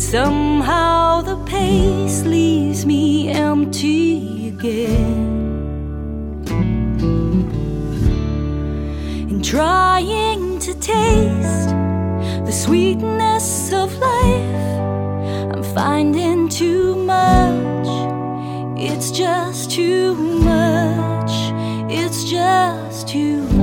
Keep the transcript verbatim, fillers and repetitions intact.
somehow the pace leaves me empty again. In trying to taste the sweetness of life, I'm finding too much. It's just too much. It's just too much.